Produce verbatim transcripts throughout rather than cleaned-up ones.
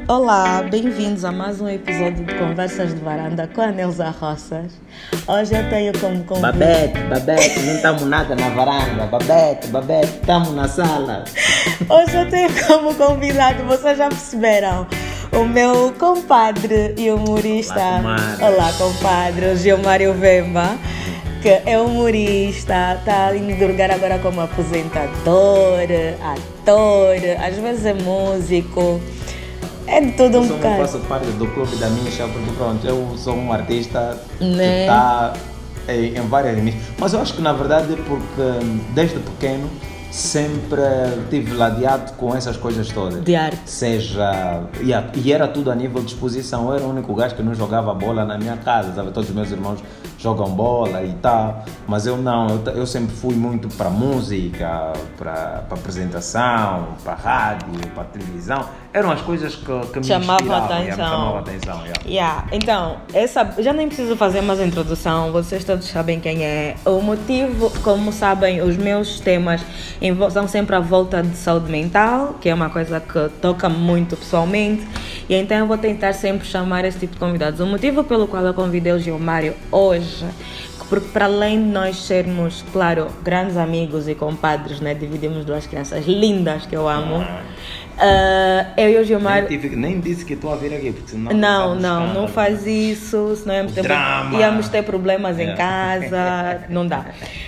Olá, bem-vindos a mais um episódio de Conversas de Varanda com a Nelza Roças. Hoje eu tenho como convidado... Babete, Babete, não estamos nada na varanda. Babete, Babete, estamos na sala. Hoje eu tenho como convidado, vocês já perceberam, o meu compadre e humorista... Olá, Olá, compadre, o Gilmário Vemba, que é humorista, está indo lugar agora como apresentador, ator, às vezes é músico. É de tudo um eu bocado. Eu faço parte do clube da Misha, porque pronto, eu sou um artista Né? que está em, em várias mídias. Mas eu acho que na verdade é porque desde pequeno sempre tive ladeado com essas coisas todas. De arte. Seja, e, a, e era tudo a nível de exposição. Eu era o único gajo que não jogava bola na minha casa, sabe? Todos os meus irmãos jogam bola e tal, mas eu não, eu, eu sempre fui muito para música, para apresentação, para rádio, para televisão. Eram as coisas que, que me Chamava inspiravam, atenção. yeah, me chamavam a atenção. Yeah. Yeah. Então, essa, já nem preciso fazer mais a introdução, vocês todos sabem quem é. O motivo, como sabem, os meus temas são sempre à volta de saúde mental, que é uma coisa que toca muito pessoalmente, e então eu vou tentar sempre chamar esse tipo de convidados. O motivo pelo qual eu convidei o Gilmário hoje, porque para além de nós sermos, claro, grandes amigos e compadres, né, dividimos duas crianças lindas que eu amo. Uh, eu e o Gilmário... Nem, tive, nem disse que estou a vir aqui, porque senão... Não, não, não faz isso, senão íamos ter, íamos ter problemas em casa, não dá.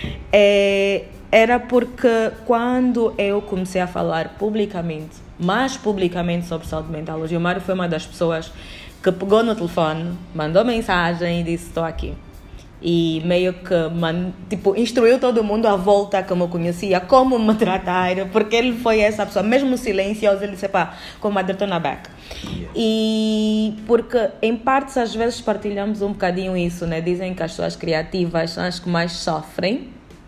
É, era porque quando eu comecei a falar publicamente, mais publicamente sobre saúde mental, o Gilmário foi uma das pessoas que pegou no telefone, mandou mensagem e disse, estou aqui. E meio que man, tipo, instruiu todo mundo à volta que me conhecia, como me tratar, porque ele foi essa pessoa, mesmo silencioso, ele disse, pá, comadre, estou na back. Yeah. E porque em partes às vezes partilhamos um bocadinho isso, né? Dizem que as pessoas criativas são as que mais sofrem,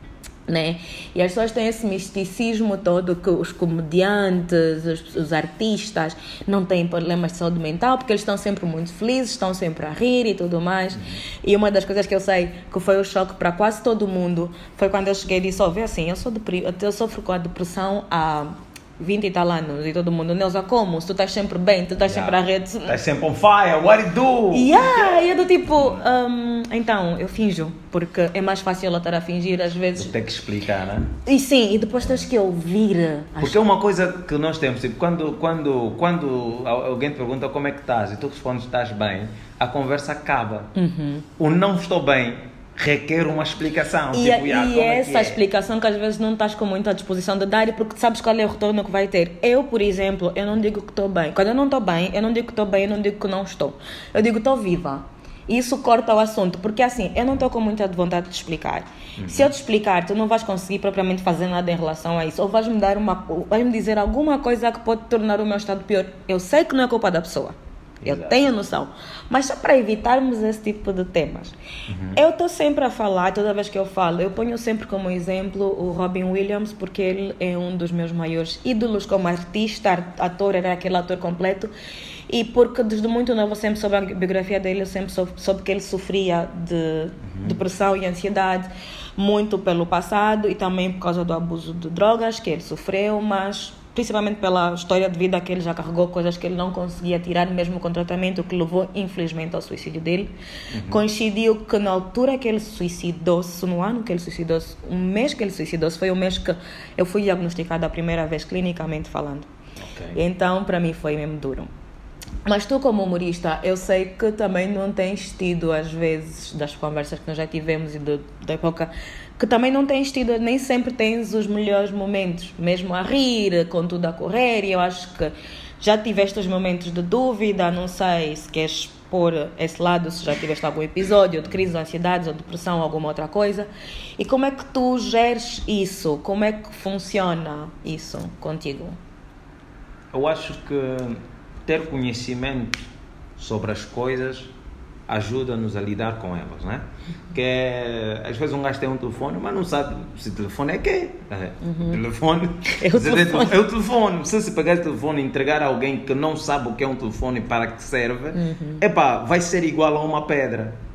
né? E as pessoas têm esse misticismo todo que os comediantes, os, os artistas não têm problemas de saúde mental porque eles estão sempre muito felizes, estão sempre a rir e tudo mais. Uhum. E uma das coisas que eu sei que foi o choque para quase todo mundo foi quando eu cheguei e disse, ó, vê assim, eu, sou depri- eu sofro com a depressão há vinte e tal anos, e todo mundo, Nelza, como? Se tu estás sempre bem, tu estás yeah. sempre à rede... Estás sempre on fire, what do you do? Yeah, e eu do tipo, um, então, eu finjo, porque é mais fácil eu estar a fingir às vezes. Tem que explicar, né? E sim, e depois tens que ouvir. Porque é uma coisa que nós temos, tipo, quando, quando, quando alguém te pergunta como é que estás e tu respondes estás bem, a conversa acaba. Uhum. O não estou bem requer uma explicação. E, tipo, e ah, é essa é? explicação que às vezes não estás com muita disposição de dar, porque sabes qual é o retorno que vai ter. Eu, por exemplo, eu não digo que estou bem. Quando eu não estou bem, eu não digo que estou bem, eu não digo que não estou. Eu digo que estou viva. Isso corta o assunto, porque assim, eu não estou com muita vontade de explicar. Uhum. Se eu te explicar, tu não vais conseguir propriamente fazer nada em relação a isso. Ou vais-me dar uma, vais-me dizer alguma coisa que pode tornar o meu estado pior. Eu sei que não é culpa da pessoa. Eu Exato. tenho noção. Mas só para evitarmos esse tipo de temas. Uhum. Eu estou sempre a falar, toda vez que eu falo, eu ponho sempre como exemplo o Robin Williams, porque ele é um dos meus maiores ídolos como artista, ator, era aquele ator completo. E porque desde muito novo, sempre soube a biografia dele, eu sempre soube, soube que ele sofria de uhum. depressão e ansiedade, muito pelo passado e também por causa do abuso de drogas que ele sofreu, mas... principalmente pela história de vida que ele já carregou, coisas que ele não conseguia tirar mesmo com tratamento, o que levou infelizmente ao suicídio dele. Uhum. Coincidiu que na altura que ele suicidou-se, no ano que ele suicidou-se, um mês que ele suicidou-se, foi o mês que eu fui diagnosticada a primeira vez, clinicamente falando. Okay. Então, para mim foi mesmo duro. Mas tu, como humorista, eu sei que também não tens tido, às vezes, das conversas que nós já tivemos e do, da época, que também não tens tido, nem sempre tens os melhores momentos, mesmo a rir, com tudo a correr, e eu acho que já tiveste os momentos de dúvida, não sei se queres pôr esse lado, se já tiveste algum episódio de crise de ansiedade ou depressão ou alguma outra coisa, e como é que tu geres isso? Como é que funciona isso contigo? Eu acho que ter conhecimento sobre as coisas ajuda-nos a lidar com elas, né? Que é, às vezes um gajo tem um telefone, mas não sabe se o telefone é quê? É, uhum. telefone, é o telefone. É o telefone. Se você pegar o telefone e entregar a alguém que não sabe o que é um telefone e para que serve, uhum. epá, vai ser igual a uma pedra.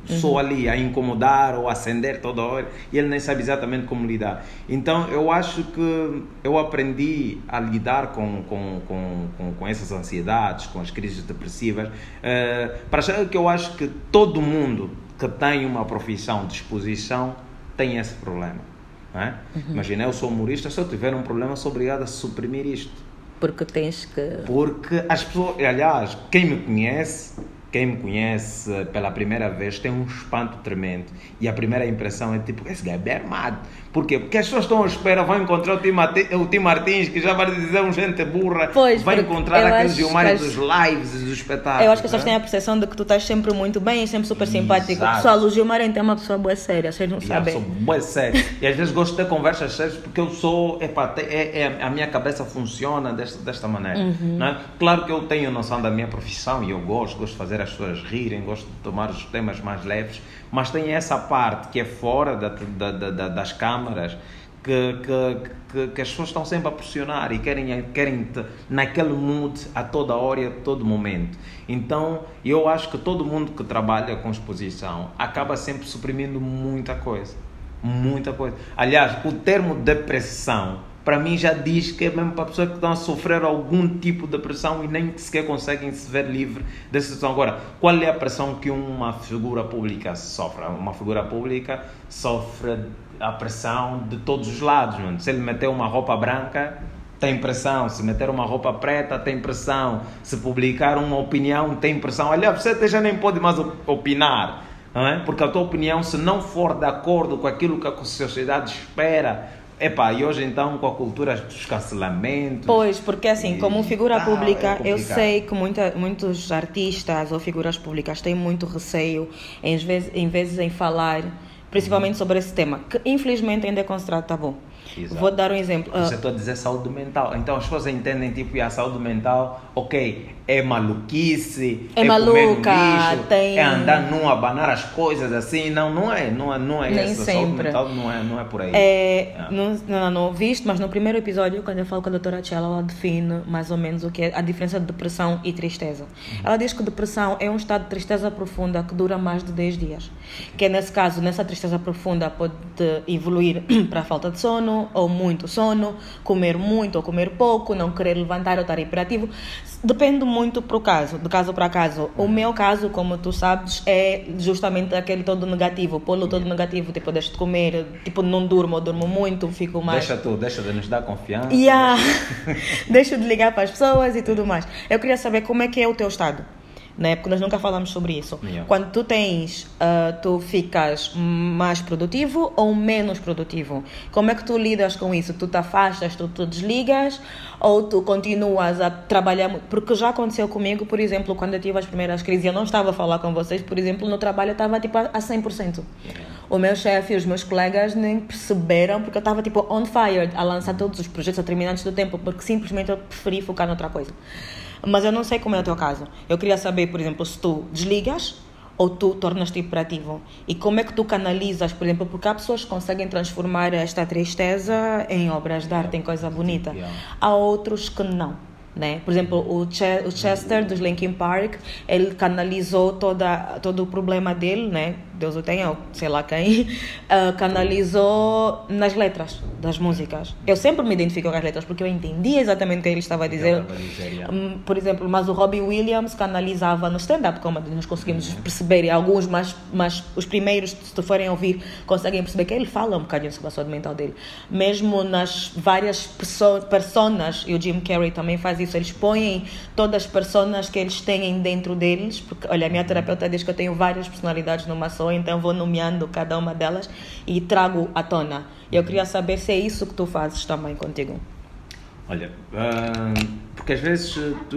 só ali a incomodar ou a acender toda hora e ele nem sabe exatamente como lidar. Então eu acho que eu aprendi a lidar com, com, com, com, com essas ansiedades, com as crises depressivas, uh, para achar que eu acho que todo mundo que tem uma profissão de exposição tem esse problema. Não é? Uhum. Imagina, eu sou humorista, se eu tiver um problema sou obrigado a suprimir isto. Porque tens que... Porque as pessoas, aliás, quem me conhece, quem me conhece pela primeira vez tem um espanto tremendo. E a primeira impressão é tipo, esse gajo é armado. Por quê? Porque as pessoas estão à espera, vão encontrar o Tim, Martins, o Tim Martins, que já vai dizer um gente burra, pois, vai encontrar aqueles Gilmário as... dos lives e dos espetáculos. Eu acho que as pessoas têm a percepção de que tu estás sempre muito bem e sempre super simpático. Exato. Pessoal, o Gilmário então é uma pessoa boa séria, vocês não Yeah, sabem. Eu sou boa séria. E às vezes gosto de ter conversas sérias porque eu sou, epá, é, é, a minha cabeça funciona desta, desta maneira. Uhum. Não é? Claro que eu tenho noção da minha profissão e eu gosto, gosto de fazer as pessoas rirem, gosto de tomar os temas mais leves, mas tem essa parte que é fora da, da, da, das câmaras, que, que, que, que as pessoas estão sempre a pressionar e querem, querem te, naquele mood a toda hora e a todo momento. Então eu acho que todo mundo que trabalha com exposição acaba sempre suprimindo muita coisa, muita coisa. Aliás, o termo depressão para mim já diz que é mesmo para pessoas que estão a sofrer algum tipo de pressão e nem sequer conseguem se ver livre dessa situação. Agora, qual é a pressão que uma figura pública sofre? Uma figura pública sofre a pressão de todos os lados. Mano. Se ele meter uma roupa branca, tem pressão. Se meter uma roupa preta, tem pressão. Se publicar uma opinião, tem pressão. Aliás, você até já nem pode mais opinar. Não é? Porque a tua opinião, se não for de acordo com aquilo que a sociedade espera... Epá, e hoje então com a cultura dos cancelamentos... Pois, porque assim, e, como figura ah, pública, é eu sei que muita, muitos artistas ou figuras públicas têm muito receio em vez, em vez em falar, principalmente sobre esse tema, que infelizmente ainda é considerado tabu. Exato. Vou dar um exemplo. Você está a dizer saúde mental. Então as pessoas entendem tipo, e a saúde mental, ok, é maluquice, é, é maluca, comer lixo, tem... é andar num, abanar as coisas assim. Não, não é, não é, não é Nem essa. sempre. Saúde mental não é, não é por aí. É, é. Não, não, não ouviste, mas no primeiro episódio, quando eu falo com a doutora Tchela, ela define mais ou menos o que é a diferença de depressão e tristeza. Uhum. Ela diz que depressão é um estado de tristeza profunda que dura mais de dez dias. Que é nesse caso, nessa tristeza profunda pode evoluir para a falta de sono ou muito sono, comer muito ou comer pouco, não querer levantar ou estar hiperativo. Depende muito pro caso, de caso para caso. O meu caso, como tu sabes, é justamente aquele todo negativo, o polo todo negativo, tipo, deixo de comer, tipo, não durmo ou durmo muito, fico mais... Deixa tu, deixa de nos dar confiança. Yeah. Deixo de ligar para as pessoas e tudo mais. Eu queria saber como é que é o teu estado. Né? Porque nós nunca falamos sobre isso. Yeah. Quando tu tens, uh, tu ficas mais produtivo ou menos produtivo? Como é que tu lidas com isso? Tu te afastas, tu te desligas ou tu continuas a trabalhar? Porque já aconteceu comigo, por exemplo, quando eu tive as primeiras crises, eu não estava a falar com vocês, por exemplo, no trabalho eu estava tipo a cem por cento. Yeah. O meu chefe e os meus colegas nem perceberam porque eu estava tipo on fire, a lançar todos os projetos a terminar antes do tempo, porque simplesmente eu preferi focar noutra coisa. Mas eu não sei como é o teu caso. Eu queria saber, por exemplo, se tu desligas ou tu tornas-te hiperativo. E como é que tu canalizas, por exemplo, porque há pessoas que conseguem transformar esta tristeza em obras de arte, em coisa bonita. Há outros que não. Né? Por exemplo, o, Ch- o Chester dos Linkin Park, ele canalizou toda, todo o problema dele, né? Deus o tenha, ou sei lá quem, uh, canalizou nas letras das músicas. Eu sempre me identifico com as letras porque eu entendia exatamente o que ele estava a dizer. Um, por exemplo, mas o Robbie Williams canalizava no stand-up comedy, nós conseguimos uhum. perceber, e alguns, mas, mas os primeiros, se tu forem ouvir, conseguem perceber que ele fala um bocadinho sobre a saúde mental dele. Mesmo nas várias perso- personas, e o Jim Carrey também faz isso, eles põem todas as personas que eles têm dentro deles, porque, olha, a minha terapeuta diz que eu tenho várias personalidades numa só, então vou nomeando cada uma delas e trago à tona. Eu queria saber se é isso que tu fazes também contigo. Olha, uh, porque às vezes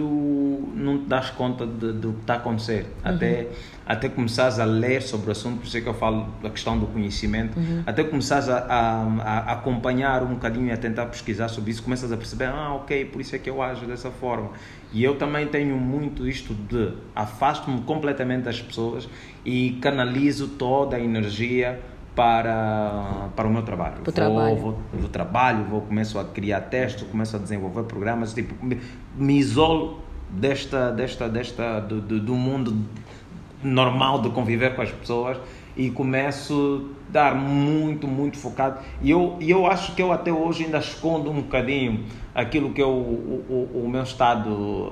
tu não te das conta de, do que está a acontecer, uhum. até, até começares a ler sobre o assunto, por isso é que eu falo da questão do conhecimento, uhum. até começares a, a, a acompanhar um bocadinho e a tentar pesquisar sobre isso, começas a perceber, ah, ok, por isso é que eu ajo dessa forma. E eu também tenho muito isto de afasto-me completamente das pessoas e canalizo toda a energia para, para o meu trabalho. Para o vou, trabalho. Vou, vou trabalho, vou, começo a criar testes, começo a desenvolver programas, tipo, me, me isolo desta, desta, desta, do, do, do mundo normal de conviver com as pessoas e começo a dar muito, muito focado. E eu, e eu acho que eu até hoje ainda escondo um bocadinho aquilo que é o, o, o meu estado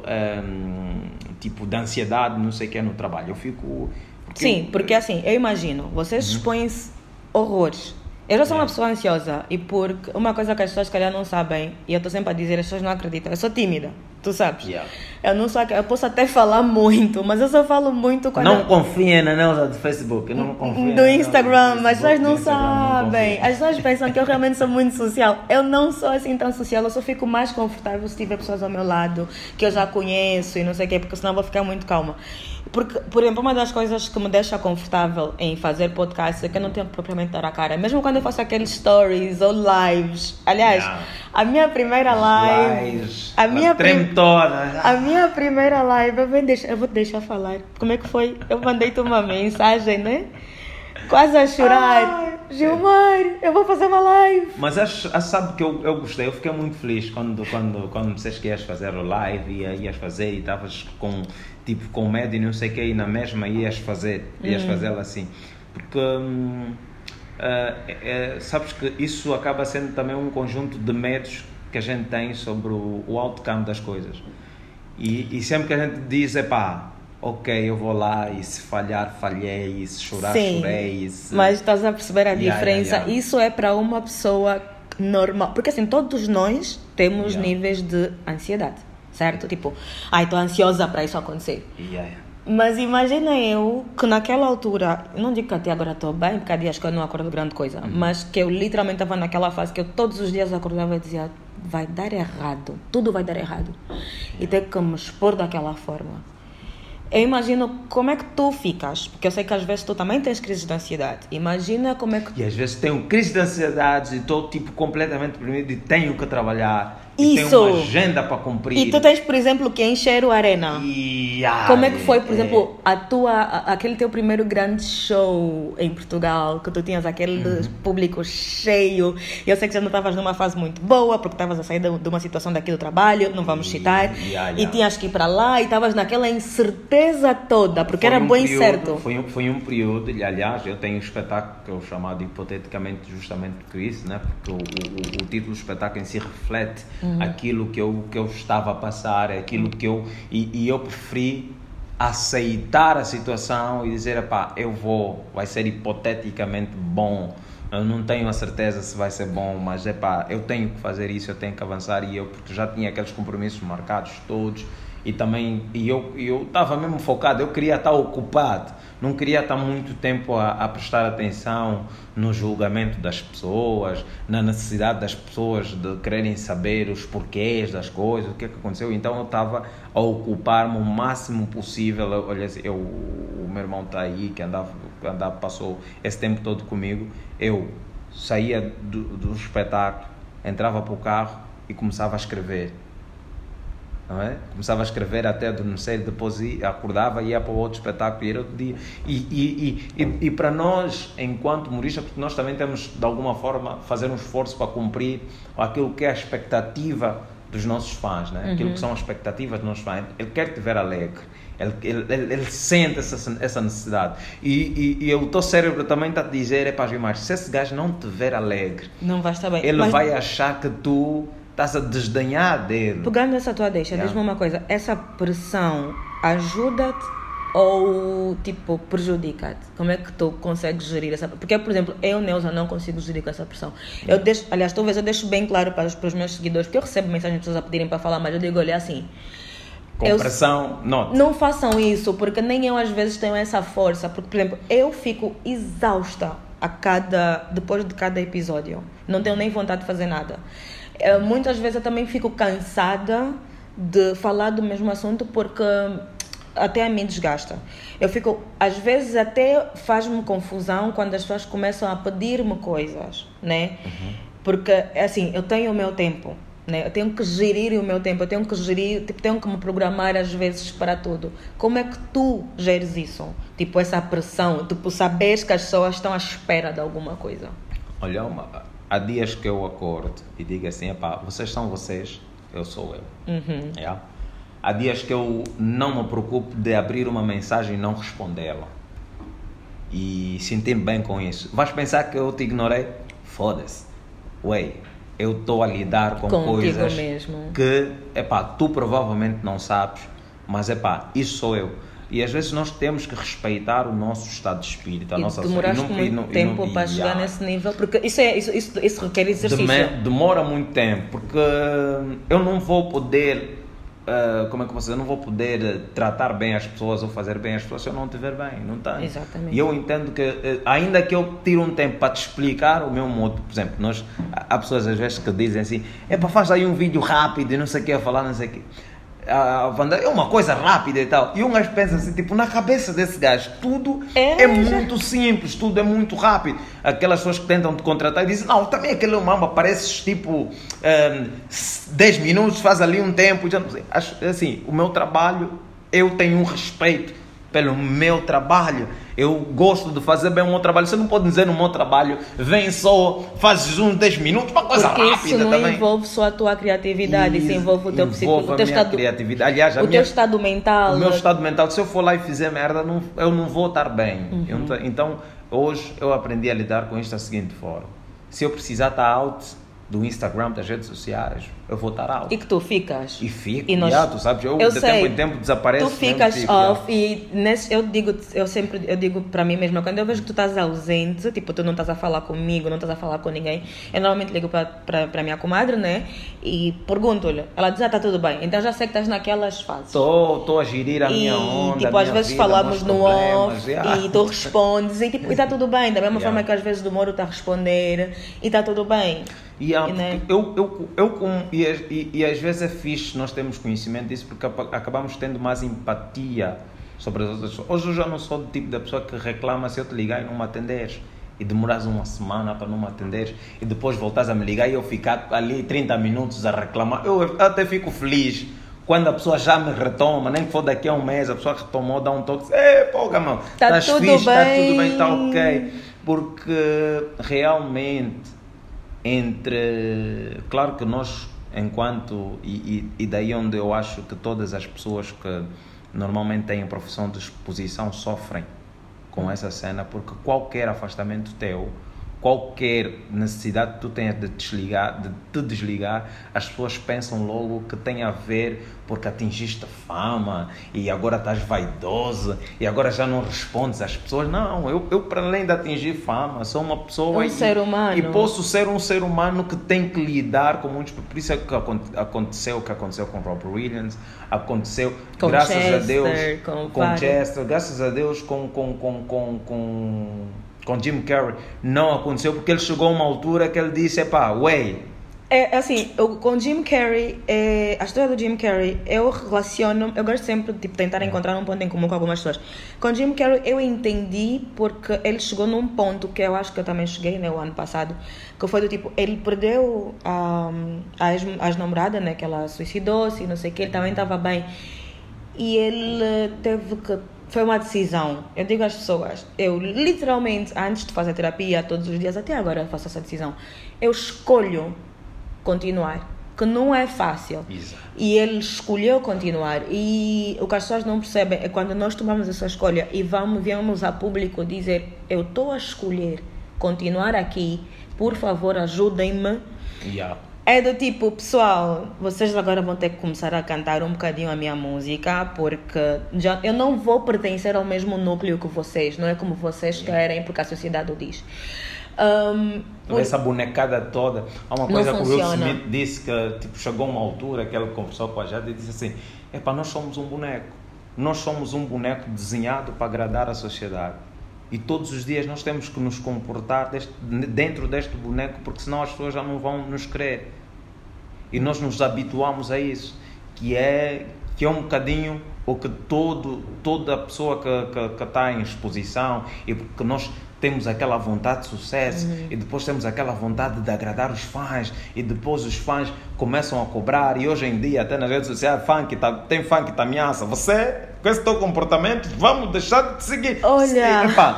um, tipo de ansiedade, não sei o que é no trabalho. Eu fico... Porque Sim, eu, porque assim, eu imagino, vocês uhum. expõem-se horrores. Eu já sou uma pessoa ansiosa e porque uma coisa que as pessoas, calhar, não sabem, e eu estou sempre a dizer, as pessoas não acreditam, eu sou tímida, tu sabes. Yeah. Eu não sou, eu posso até falar muito, mas eu só falo muito quando... Não eu... confiem na Neuza do Facebook, não confiem do Instagram, do mas as pessoas não Instagram, sabem. não as pessoas pensam que eu realmente sou muito social. Eu não sou assim tão social, eu só fico mais confortável se tiver pessoas ao meu lado, que eu já conheço e não sei o quê, porque senão eu vou ficar muito calma. Porque, por exemplo, uma das coisas que me deixa confortável em fazer podcast é que eu não tenho que propriamente dar a cara. Mesmo quando eu faço aqueles stories ou lives. Aliás, yeah. a minha primeira live... Lives, a minha treme prim... toda. A minha primeira live... Eu vou, deixar, eu vou te deixar falar. Como é que foi? Eu mandei-te uma mensagem, né? Quase a chorar. Ai, Gilmar, eu vou fazer uma live. Mas acho, acho, sabe que eu, eu gostei, eu fiquei muito feliz quando, quando, quando me disseste que ias fazer o live e ias fazer e estavas com, tipo, com medo e não sei o que, e na mesma ias fazer, ias hum. fazê-la assim. Porque, hum, uh, é, sabes que isso acaba sendo também um conjunto de medos que a gente tem sobre o, o outcome das coisas. E, e sempre que a gente diz, epá, ok, eu vou lá e se falhar, falhei, e se chorar, Sim, chorei. Se... mas estás a perceber a yeah, diferença? Yeah, yeah. Isso é para uma pessoa normal. Porque assim, todos nós temos Yeah. níveis de ansiedade, certo? Tipo, ai, estou ansiosa para isso acontecer. Yeah, yeah. Mas imagina eu que naquela altura, eu não digo que até agora estou bem, porque há dias que eu não acordo grande coisa, uhum. mas que eu literalmente estava naquela fase que eu todos os dias acordava e dizia, vai dar errado, tudo vai dar errado. Yeah. E ter que me expor daquela forma. Eu imagino como é que tu ficas, porque eu sei que às vezes tu também tens crises de ansiedade. Imagina como é que... E às vezes tenho crise de ansiedade e estou tipo completamente deprimido e tenho que trabalhar. Isso. E tenho uma agenda para cumprir. E tu tens, por exemplo, que encher o Arena. E, ai, como é que foi, por é... exemplo, a tua, a, aquele teu primeiro grande show em Portugal, que tu tinhas aquele uhum. público cheio. Eu sei que já não estavas numa fase muito boa, porque estavas a sair de, de uma situação daqui do trabalho, não vamos citar. E, ai, e tinhas que ir para lá e estavas naquela incerteza toda, porque foi era um bem período, certo. Foi um, foi um período, e aliás, eu tenho um espetáculo chamado hipoteticamente justamente por isso, né? Porque o, o, o título do espetáculo em si reflete uhum. aquilo que eu, que eu estava a passar, aquilo que eu... E, e eu preferi aceitar a situação e dizer, epá, eu vou, vai ser hipoteticamente bom. Eu não tenho a certeza se vai ser bom, mas epá, eu tenho que fazer isso, eu tenho que avançar, e eu, porque já tinha aqueles compromissos marcados todos, e também, e eu eu estava mesmo focado, eu queria estar ocupado, não queria estar muito tempo a, a prestar atenção no julgamento das pessoas, na necessidade das pessoas de quererem saber os porquês das coisas, o que é que aconteceu. Então eu estava a ocupar-me o máximo possível. Olha, eu, o meu irmão está aí, que andava, andava, passou esse tempo todo comigo. Eu saía do, do espetáculo, entrava para o carro e começava a escrever. Não é? Começava a escrever até adormecer, depois ia, acordava e ia para o outro espetáculo e era outro dia. E, e, e, e, e para nós, enquanto humoristas, porque nós também temos de alguma forma fazer um esforço para cumprir aquilo que é a expectativa dos nossos fãs, né? Uhum. Aquilo que são as expectativas dos nossos fãs. Ele quer te ver alegre, ele, ele, ele, ele sente essa, essa necessidade. E, e, e o teu cérebro também está a dizer, é para Gilmar, se esse gajo não te ver alegre, não vai estar bem. Ele Mas... vai achar que tu estás a desdenhar dele. Pegando essa tua deixa, yeah. diz-me uma coisa, essa pressão ajuda-te ou, tipo, prejudica-te? Como é que tu consegues gerir essa... Porque, por exemplo, eu, Neuza, não consigo gerir com essa pressão. Eu deixo, aliás, talvez eu deixo bem claro para os, para os meus seguidores, porque eu recebo mensagens de pessoas a pedirem para falar, mas eu digo, olha, assim... Com eu, pressão, não. Não façam isso, porque nem eu, às vezes, tenho essa força. Porque, por exemplo, eu fico exausta a cada, depois de cada episódio. Não tenho nem vontade de fazer nada. Eu, muitas vezes eu também fico cansada de falar do mesmo assunto porque até a mim desgasta. Eu fico, às vezes até faz-me confusão quando as pessoas começam a pedir-me coisas, né? Uhum. Porque, assim, eu tenho o meu tempo, né? Eu tenho que gerir o meu tempo, eu tenho que gerir, tipo, tenho que me programar às vezes para tudo. Como é que tu geres isso? Tipo, essa pressão, tipo, saberes que as pessoas estão à espera de alguma coisa. Olha, uma... há dias que eu acordo e digo assim, epá, vocês são vocês, eu sou eu. Uhum. Yeah? há dias que eu não me preocupo de abrir uma mensagem e não respondê-la. E sentir-me bem com isso. Vais pensar que eu te ignorei? Foda-se. Ué, eu estou a lidar com Contigo coisas mesmo. que, epá, tu provavelmente não sabes, mas epá, isso sou eu. E às vezes nós temos que respeitar o nosso estado de espírito, a E nossa demoraste e não- muito e não- e tempo não- para e, chegar ah, nesse nível, porque isso, é, isso, isso, isso requer exercício. Deme- Demora muito tempo, porque eu não vou poder, ah, como é que eu posso dizer, eu não vou poder eh, tratar bem as pessoas ou fazer bem as pessoas se eu não estiver bem, não tenho. Exatamente. E eu entendo que, eh, ainda que eu tire um tempo para te explicar o meu modo, por exemplo, nós, há pessoas às vezes que dizem assim, é para faz aí um vídeo rápido e não sei o que, a falar não sei o que. A Wanda, é uma coisa rápida e tal. E um gajo pensa assim, tipo, na cabeça desse gajo, tudo É, é, muito simples, tudo é muito rápido. Aquelas pessoas que tentam te contratar e dizem, não, também aquele mamba, pareces tipo um, dez minutos, faz ali um tempo. Já não sei. Acho, assim, o meu trabalho, eu tenho um respeito pelo meu trabalho. Eu gosto de fazer bem o meu trabalho. Você não pode dizer no meu trabalho, vem só, fazes uns dez minutos, uma coisa Porque rápida isso não também. envolve só a tua criatividade, isso envolve o teu Envolve psico, o a teu minha estado, criatividade. Aliás, a o minha, teu estado mental. o meu estado mental, se eu for lá e fizer merda, não, eu não vou estar bem. Uhum. Eu não tô- então, hoje eu aprendi a lidar com isto da seguinte forma. Se eu precisar estar out do Instagram, das redes sociais, eu vou estar out. E que tu ficas. E fico, E nós- já, tu sabes, eu, eu de sei. tempo em tempo desapareço. Tu mesmo ficas fico, off já. e nesse, eu digo, eu sempre eu digo para mim mesma, quando eu vejo que tu estás ausente, tipo, tu não estás a falar comigo, não estás a falar com ninguém, eu normalmente ligo para a minha comadre, né? E pergunto-lhe, ela diz, ah, está tudo bem, então já sei que estás naquelas fases. Estou a gerir a E, minha onda, tipo, a às minha vezes vida, falamos meus no problemas, off já. e tu respondes e tipo, está tudo bem. Da mesma Yeah. forma que às vezes demoro a responder e está tudo bem. E, há- E, né? eu, eu, eu, com- e, e, e às vezes é fixe nós temos conhecimento disso porque apa- acabamos tendo mais empatia sobre as outras pessoas. Hoje eu já não sou do tipo da pessoa que reclama se eu te ligar e não me atenderes e demoras uma semana para não me atenderes e depois voltas a me ligar e eu ficar ali trinta minutos a reclamar. Eu até fico feliz quando a pessoa já me retoma, nem que for daqui a um mês, a pessoa retomou, dá um toque, é pô, mano, Tá estás tudo fixe, está bem." tudo bem, está ok. Porque realmente entre, claro que nós enquanto, e, e, e daí onde eu acho que todas as pessoas que normalmente têm profissão de exposição sofrem com essa cena, porque qualquer afastamento teu, qualquer necessidade que tu tenhas de desligar, de te desligar, as pessoas pensam logo que tem a ver porque atingiste fama e agora estás vaidosa e agora já não respondes às pessoas. Não, eu, eu para além de atingir fama, sou uma pessoa Um e, ser humano. e posso ser um ser humano que tem que lidar com muitos. Por isso é que acon- aconteceu o que aconteceu com Robbie Williams, aconteceu, Com graças a Chester, Deus, com com vários. Chester, graças a Deus com, com, com, com, com, com Jim Carrey não aconteceu, porque ele chegou a uma altura que ele disse, epá, ué, É assim, eu, com Jim Carrey, é, a história do Jim Carrey, eu relaciono, eu gosto sempre de tipo, tentar encontrar um ponto em comum com algumas pessoas. Com Jim Carrey eu entendi porque ele chegou num ponto que eu acho que eu também cheguei, né, o ano passado, que foi do tipo, ele perdeu um, a ex- a ex-namorada, né, que ela suicidou-se, não sei o que, ele também estava bem. E ele teve que... Foi uma decisão. Eu digo às pessoas, eu literalmente, antes de fazer terapia, todos os dias, até agora eu faço essa decisão, eu escolho continuar, que não é fácil. Exato. E ele escolheu continuar. E o que as pessoas não percebem é quando nós tomamos essa escolha e vamos, viemos a público dizer, eu estou a escolher continuar aqui, por favor ajudem-me. yeah. É do tipo, pessoal, vocês agora vão ter que começar a cantar um bocadinho a minha música, porque já, eu não vou pertencer ao mesmo núcleo que vocês, não é como vocês querem, porque a sociedade o diz. Um, essa bonecada toda. Há uma Não coisa que o Will funciona. Smith disse que tipo, chegou uma altura que ele conversou com a Jade e disse assim, epá, nós somos um boneco. Nós somos um boneco desenhado para agradar a sociedade. E todos os dias nós temos que nos comportar deste, dentro deste boneco, porque senão as pessoas já não vão nos querer. E nós nos habituamos a isso, que é, que é um bocadinho o que todo, toda pessoa que, que, que está em exposição, e porque nós temos aquela vontade de sucesso, Uhum. e depois temos aquela vontade de agradar os fãs, e depois os fãs começam a cobrar, e hoje em dia até nas redes sociais fã que tá, tem fã que te ameaça, você com esse teu comportamento vamos deixar de te seguir. Olha. Epá,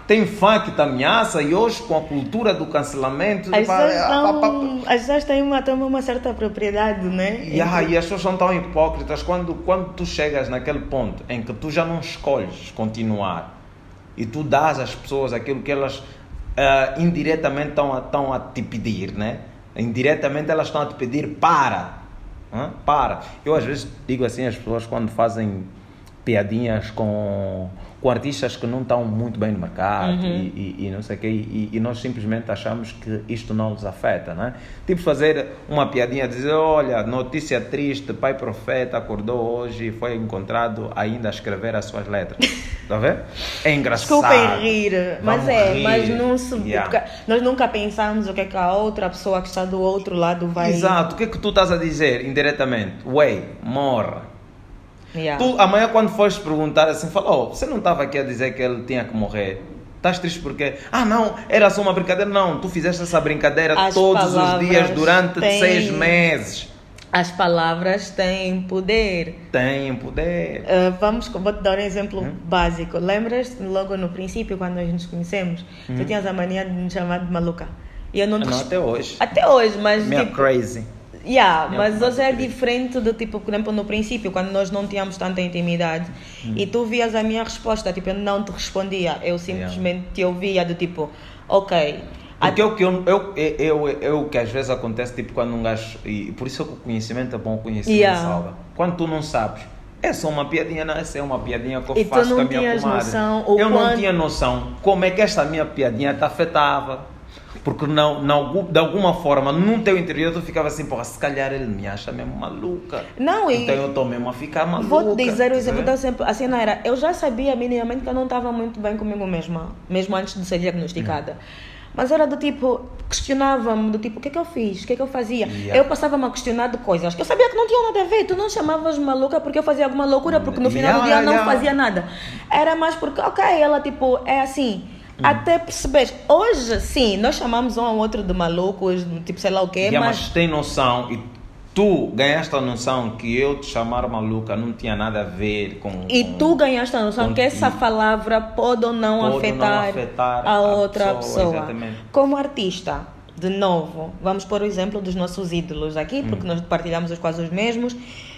tem fã que te ameaça e hoje com a cultura do cancelamento... As pá, pessoas, pá, pá, tão, as pessoas têm uma, tomam uma certa propriedade, né? Yeah, e as pessoas são tão hipócritas quando, quando tu chegas naquele ponto em que tu já não escolhes continuar e tu dás às pessoas aquilo que elas uh, indiretamente estão a, estão a te pedir, né? Indiretamente elas estão a te pedir para. Hã? Para. Eu às vezes digo assim às pessoas quando fazem piadinhas com, com artistas que não estão muito bem no mercado uhum. e, e, e não sei o quê, e, e nós simplesmente achamos que isto não os afeta, né? Tipo fazer uma piadinha, dizer, olha, notícia triste, pai profeta acordou hoje e foi encontrado ainda a escrever as suas letras. Está a ver? É engraçado. Desculpem rir, mas Vamos é, rir. mas não se, Yeah. nós nunca pensamos o que é que a outra pessoa que está do outro lado vai... Exato, o que é que tu estás a dizer indiretamente? Ué, morra. Yeah. Tu amanhã quando fores perguntar assim, fala, oh, você não estava aqui a dizer que ele tinha que morrer? Estás triste porque, ah não, era só uma brincadeira. Não, tu fizeste essa brincadeira As todos os dias durante têm... seis meses. As palavras têm poder. Têm poder. Uh, vamos, vou te dar um exemplo Hum? básico. Lembras logo no princípio, quando nós nos conhecemos, Hum? tu tinhas a mania de me chamar de maluca. E eu não te Não, resp- até hoje. Até hoje, mas Minha tipo, crazy. yeah, Minha mas hoje é crazy. diferente do tipo, por exemplo, no princípio, quando nós não tínhamos tanta intimidade Hum. e tu vias a minha resposta, tipo, eu não te respondia, eu simplesmente te ouvia do tipo, ok. Porque eu, eu, eu, eu, eu, que às vezes acontece, tipo, quando um gajo... E por isso é que o conhecimento é bom, o conhecimento Yeah. salva. Quando tu não sabes, é só uma piadinha, não, essa é uma piadinha que eu E tu faço não com a minha tinhas comadre. noção o Eu não quanto- tinha noção como é que esta minha piadinha te afetava. Porque não, não, de alguma forma, no teu interior, tu ficava assim, porra, se calhar ele me acha mesmo maluca. Não, e- Então eu estou mesmo a ficar maluca. Vou te dizer o exemplo tá da sempre. A cena era, eu já sabia minimamente que eu não estava muito bem comigo mesma, mesmo antes de ser diagnosticada. Mas era do tipo, questionava-me, do tipo, o que é que eu fiz? O que é que eu fazia? Yeah. Eu passava-me a questionar de coisas que eu sabia que não tinham nada a ver. Tu não chamavas maluca porque eu fazia alguma loucura, porque no final do Yeah, dia eu não yeah. fazia nada. Era mais porque, ok, ela tipo, é assim. Até percebes, hoje sim, nós chamamos um ao outro de malucos, tipo sei lá o quê, Yeah, mas... mas tem noção, e tu ganhaste a noção que eu te chamar maluca não tinha nada a ver com... E com- tu ganhaste a noção com- que essa palavra pode ou não, Pode ou afetar, não afetar a a outra pessoa, pessoa. exatamente. Como artista, de novo, vamos pôr o exemplo dos nossos ídolos aqui, porque nós partilhamos os quase os mesmos.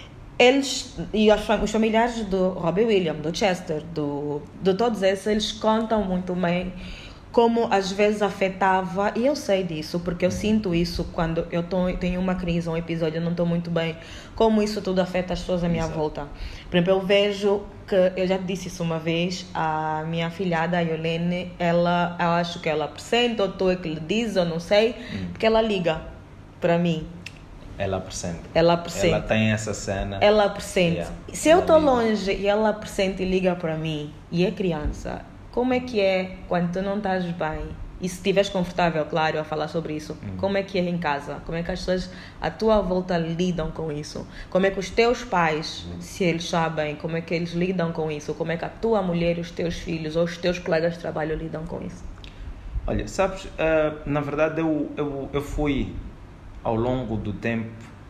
Eles, e os fam- os familiares do Robbie Williams, do Chester, do, de todos esses, eles contam muito bem como às vezes afetava, e eu sei disso, porque eu sinto isso quando eu tô, tenho uma crise, um episódio, eu não estou muito bem, como isso tudo afeta as pessoas à minha Exato. volta. Por exemplo, eu vejo que, eu já te disse isso uma vez, a minha filhada, a Yolene, ela, eu acho que ela presente, ou tu é que lhe diz, eu não sei, porque ela liga para mim, Ela presente. ela presente. Ela tem essa cena. Ela presente. Yeah. Se eu Ela estou liga. longe e ela presente e liga para mim, e é criança, como é que é quando tu não estás bem? E se estiveres confortável, claro, a falar sobre isso, Hum. como é que é em casa? Como é que as pessoas à tua volta lidam com isso? Como é que os teus pais, se eles sabem, como é que eles lidam com isso? Como é que a tua mulher, os teus filhos ou os teus colegas de trabalho lidam com isso? Olha, sabes, ah, na verdade eu, eu, eu fui ao longo do tempo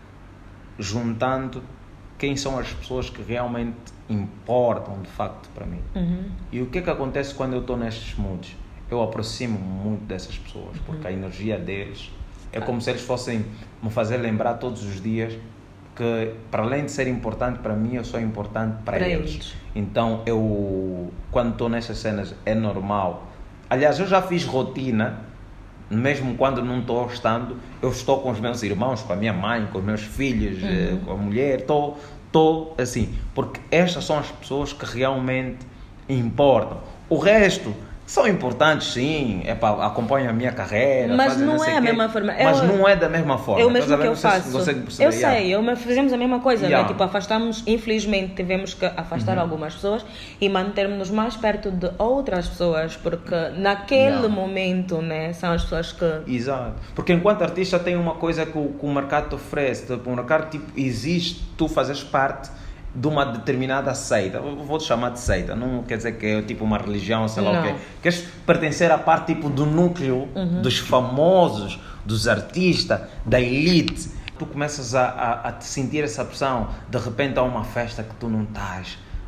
juntando quem são as pessoas que realmente importam de facto para mim. Uhum. E o que é que acontece quando eu estou nestes moods? Eu aproximo muito dessas pessoas, porque a energia deles é como se eles fossem me fazer lembrar todos os dias que, para além de ser importante para mim, eu sou importante para, Para eles. eles. Então, eu, quando estou nessas cenas, é normal. Aliás, eu já fiz rotina, mesmo quando não estou estando, eu estou com os meus irmãos, com a minha mãe, com os meus filhos, eh, com a mulher, estou, estou assim, porque estas são as pessoas que realmente importam. O resto são importantes, sim, é para acompanham a minha carreira, Mas fazem não sei é a quê, mesma forma. Mas Eu- não é da mesma forma. É o Estás mesmo a ver? que eu Não sei se faço. consegue perceber. Eu sei, eu, fizemos a mesma coisa, Yeah. né? Tipo, afastamos, infelizmente, tivemos que afastar algumas pessoas e mantermos-nos mais perto de outras pessoas, porque naquele Yeah. momento, né, são as pessoas que... Exato. Porque enquanto artista tem uma coisa que o, que o mercado te oferece. Tipo, o mercado tipo, existe, tu fazes parte de uma determinada seita. Eu vou-te chamar de seita. Não quer dizer que é tipo uma religião, sei lá o Não. quê. Queres pertencer à parte tipo do núcleo dos famosos, dos artistas, da elite. Tu começas a, a, a te sentir essa pressão. De repente há uma festa que tu não estás.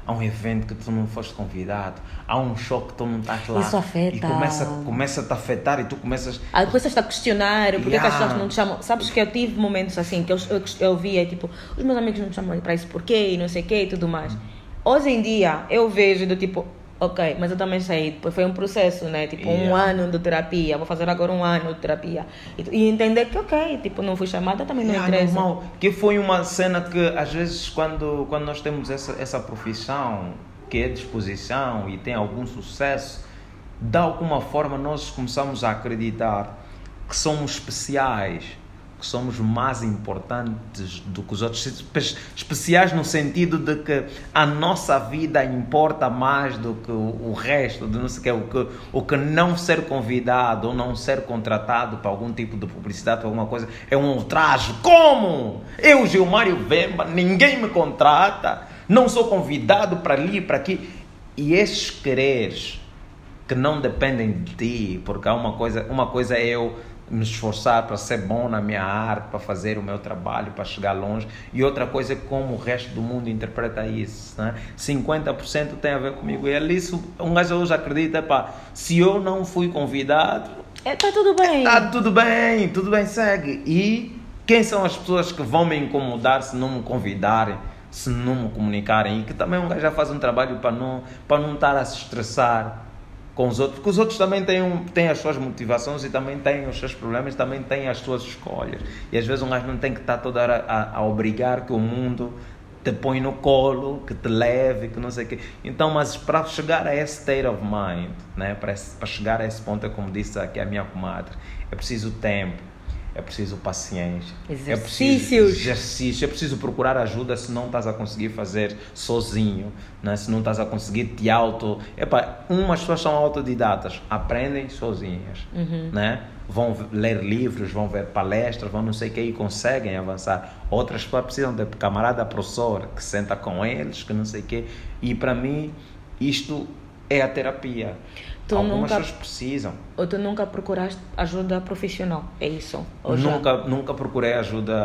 há um evento que tu não foste convidado, há um show que tu não estás lá. Isso afeta. E começa, começa a te afetar e tu começas... Aí começas a questionar porque Yeah. que as pessoas não te chamam. Sabes que eu tive momentos assim que eu, eu, eu via, tipo, os meus amigos não me chamam para isso porquê e não sei o quê e tudo mais. Hoje em dia eu vejo do tipo, ok, mas eu também sei, depois foi um processo, né? Tipo, um Yeah. ano de terapia, vou fazer agora um ano de terapia. E, e entender que, ok, tipo, não fui chamada, também não Yeah, interessa. normal. Que foi uma cena que às vezes quando, quando nós temos essa, essa profissão que é disposição e tem algum sucesso, de alguma forma nós começamos a acreditar que somos especiais, que somos mais importantes do que os outros. Espe- Especiais no sentido de que a nossa vida importa mais do que o, o resto, de não sei o que, o que, o que não ser convidado ou não ser contratado para algum tipo de publicidade ou alguma coisa é um ultraje. Como? Eu, Gilmário Vemba, ninguém me contrata, não sou convidado para ali, para aqui. E esses quereres que não dependem de ti, porque há uma coisa, uma coisa é eu me esforçar para ser bom na minha arte, para fazer o meu trabalho, para chegar longe, e outra coisa é como o resto do mundo interpreta isso, né? cinquenta por cento tem a ver comigo, e ali isso, um gajo hoje acredita, pá, se eu não fui convidado, É, tá tudo bem. está tudo bem, tudo bem, segue. E quem são as pessoas que vão me incomodar se não me convidarem, se não me comunicarem? E que também um gajo já faz um trabalho para não, para não estar a se estressar com os outros, porque os outros também têm, um, têm as suas motivações e também têm os seus problemas, também têm as suas escolhas. E às vezes um gajo não tem que estar toda hora a, a obrigar que o mundo te põe no colo, que te leve, que não sei o quê. Então, mas para chegar a esse state of mind, né? para, esse, para chegar a esse ponto, é como disse aqui a minha comadre, é preciso tempo, é preciso paciência, é preciso Exercícios. exercício, é preciso procurar ajuda se não estás a conseguir fazer sozinho, né? Se não estás a conseguir te auto... Epa, umas pessoas são autodidatas, aprendem sozinhas, Uhum. né? Vão ler livros, vão ver palestras, vão não sei o que e conseguem avançar. Outras pessoas precisam de camarada professor que senta com eles, que não sei o que. E para mim, isto é a terapia. Tu Algumas nunca- pessoas precisam. Ou tu nunca procuraste ajuda profissional, é isso? Ou já? Nunca, nunca procurei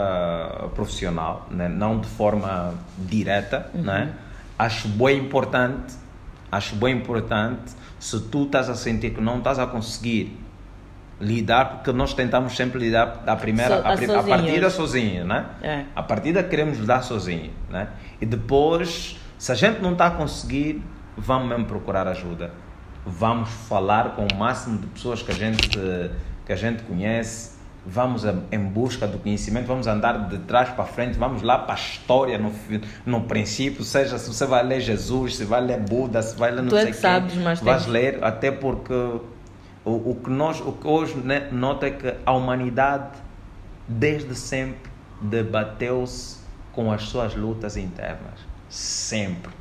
ajuda profissional, né? Não de forma direta, Uhum. né? Acho bem importante, acho bem importante se tu estás a sentir que não estás a conseguir lidar, porque nós tentamos sempre lidar a primeira, So- a, a pri- a sozinhos. partida sozinho, né? É. A partida queremos lidar sozinho, né? E depois, se a gente não está a conseguir, vamos mesmo procurar ajuda. Vamos falar com o máximo de pessoas que a gente, que a gente conhece, vamos a- em busca do conhecimento, vamos andar de trás para frente, vamos lá para a história no, fi- no princípio, seja se você vai ler Jesus, se vai ler Buda, se vai ler não Tu é sei que quem, sabes, mas vais tens- ler, até porque o, o, que nós, o que hoje, né, nota é que a humanidade desde sempre debateu-se com as suas lutas internas, sempre.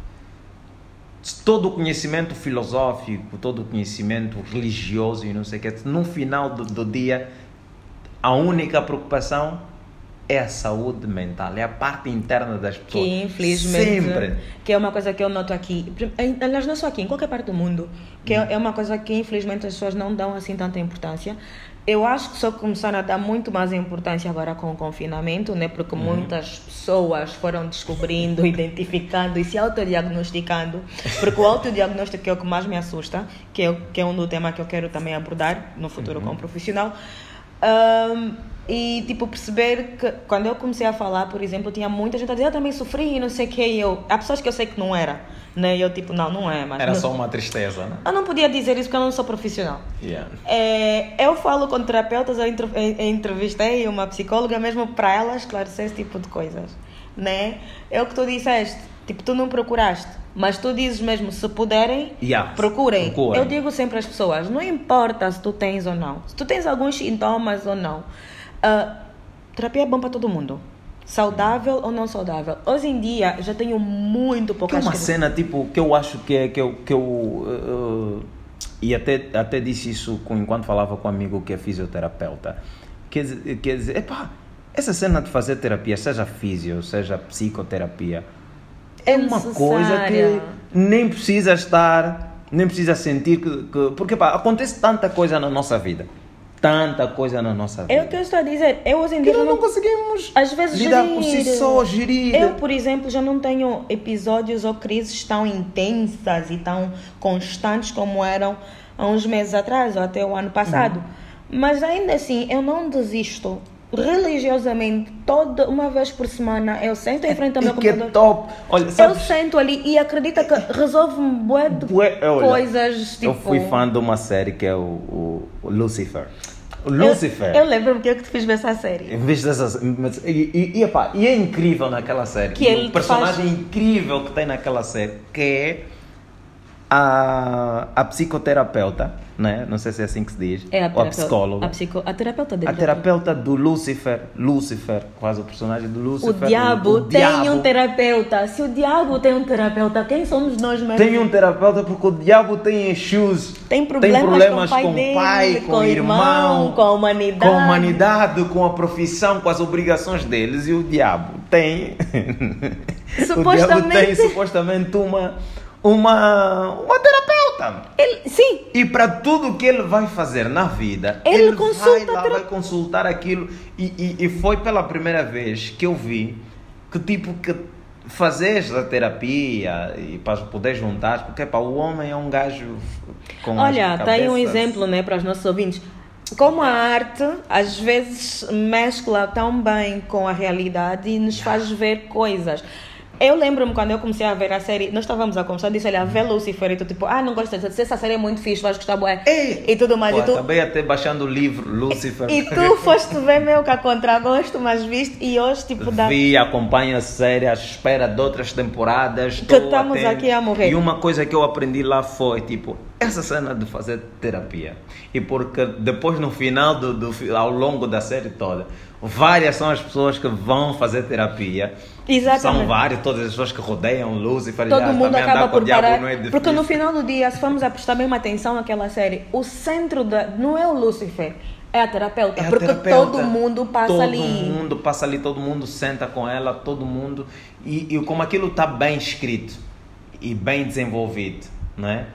Todo o conhecimento filosófico, todo o conhecimento religioso e não sei o que, no final do, do dia, a única preocupação é a saúde mental, é a parte interna das pessoas. Que infelizmente, Sempre. que é uma coisa que eu noto aqui, aliás não só aqui, em qualquer parte do mundo, que é, é uma coisa que infelizmente as pessoas não dão assim tanta importância. Eu acho que só começaram a dar muito mais importância agora com o confinamento, né? Porque Uhum. muitas pessoas foram descobrindo, identificando e se autodiagnosticando, porque o autodiagnóstico é o que mais me assusta, que é, o- que é um do tema que eu quero também abordar no futuro Uhum. como profissional. Um, e tipo perceber que quando eu comecei a falar, por exemplo, tinha muita gente a dizer eu também sofri e não sei o que, e eu, há pessoas que eu sei que não era, né? E eu tipo, não, não é, mas Era não- só uma tristeza, né? eu não podia dizer isso porque eu não sou profissional. Yeah. É, eu falo com terapeutas, eu, entre- eu- eu entrevistei uma psicóloga mesmo para ela esclarecer esse tipo de coisas, né? É o que tu disseste, tipo, tu não procuraste, mas tu dizes mesmo, se puderem, Yeah, procurem. procurem. Eu digo sempre às pessoas, não importa se tu tens ou não, se tu tens alguns sintomas ou não, ah, terapia é bom para todo mundo. Saudável ou não saudável. Hoje em dia, já tenho muito Que é poucas... uma cri- cena tipo que eu acho que é que eu, que eu uh, uh, e até, até disse isso com, enquanto falava com um amigo que é fisioterapeuta. Quer dizer, quer dizer, epá, essa cena de fazer terapia, seja fisio, seja psicoterapia, é uma coisa que necessária. nem precisa estar, nem precisa sentir que, que porque epá, acontece tanta coisa na nossa vida. tanta coisa na nossa vida. É o que eu estou a dizer. Eu hoje em Que dia nós não não conseguimos às vezes lidar gerir. por si só, gerir. Eu, por exemplo, já não tenho episódios ou crises tão intensas e tão constantes como eram há uns meses atrás ou até o ano passado. Uhum. Mas ainda assim, eu não desisto. Religiosamente, toda uma vez por semana, eu sento em frente ao meu e que computador. É top. Olha, sabes, eu sento ali e acredita que resolve um bué de Bué- olha, coisas. Tipo, eu fui fã de uma série que é o, o, o Lucifer. O Lucifer. Eu, eu lembro-me que eu que te fiz ver essa série. Em vez dessas, mas- e, e, e, epá, e é incrível naquela série. Que ele o personagem faz- incrível que tem naquela série, que é a, a psicoterapeuta, né? Não sei se é assim que se diz. É a ou a terapeuta. psicóloga. A, psico, a terapeuta dele. A terapeuta do Lucifer, Lucifer, quase o personagem do O Lucifer. diabo o tem diabo um terapeuta. Se o diabo tem um terapeuta, quem somos nós mesmos? tem um terapeuta porque o diabo tem issues. Tem problemas, tem problemas com o pai, com, dele, pai, com com o irmão, com a humanidade. com a humanidade, com a profissão, com as obrigações deles. E o diabo tem. o diabo Supostamente- tem supostamente uma, uma, uma terapeuta. Ele, sim, E para tudo que ele vai fazer na vida, Ele ele consulta vai lá, tera- vai consultar aquilo. E, e, e foi pela primeira vez que eu vi que tipo que fazer a terapia e para poder juntar, porque pá, o homem é um gajo com olha, as está aí um cabeças- exemplo, né, para os nossos ouvintes. Como a arte, às vezes, mescla tão bem com a realidade e nos faz ver coisas. Eu lembro-me quando eu comecei a ver a série, nós estávamos a conversar, disse, olha, vê Lucifer, e tu tipo, ah, não gosto dessa, essa série é muito fixe, vais gostar, bué, Ei! e tudo mais. Pô, e, tu, acabei até baixando o livro Lucifer. e tu foste ver meu que a contragosto, mas viste, e hoje, tipo, dá... Vi, acompanho a série à espera de outras temporadas. Que estou estamos atento. aqui a morrer. E uma coisa que eu aprendi lá foi, tipo, essa cena de fazer terapia. E porque depois no final, do, do, ao longo da série toda, várias são as pessoas que vão fazer terapia. Exatamente. São várias, todas as pessoas que rodeiam Lucifer. Todo já, mundo também acaba andar com o por diabo parar, não é difícil. porque no final do dia, se formos a prestar bem atenção naquela série, o centro da, não é o Lucifer, é a terapeuta, É a porque terapeuta. todo mundo passa todo ali. Todo mundo passa ali, todo mundo senta com ela, todo mundo. E, e como aquilo está bem escrito e bem desenvolvido, não é?